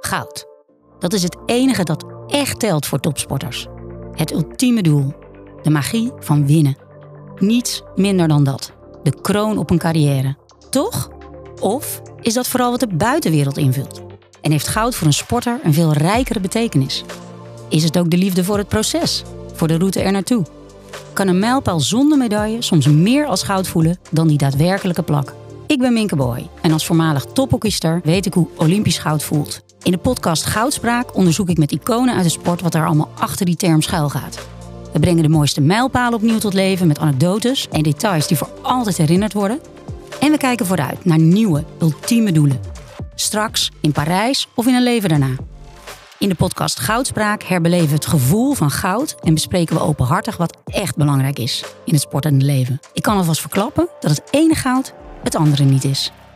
goud. Dat is het enige dat echt telt voor topsporters. Het ultieme doel. De magie van winnen. Niets minder dan dat. De kroon op een carrière. Toch? Of is dat vooral wat de buitenwereld invult? En heeft goud voor een sporter een veel rijkere betekenis? Is het ook de liefde voor het proces? Voor de route ernaartoe? Kan een mijlpaal zonder medaille soms meer als goud voelen dan die daadwerkelijke plak? Ik ben Minke Boy en als voormalig tophockeyster weet ik hoe Olympisch goud voelt. In de podcast Goudspraak onderzoek ik met iconen uit de sport wat er allemaal achter die term schuil gaat. We brengen de mooiste mijlpalen opnieuw tot leven met anekdotes en details die voor altijd herinnerd worden. En we kijken vooruit naar nieuwe, ultieme doelen. Straks in Parijs of in een leven daarna. In de podcast Goudspraak herbeleven we het gevoel van goud en bespreken we openhartig wat echt belangrijk is in het sportende leven. Ik kan alvast verklappen dat het ene goud het andere niet is.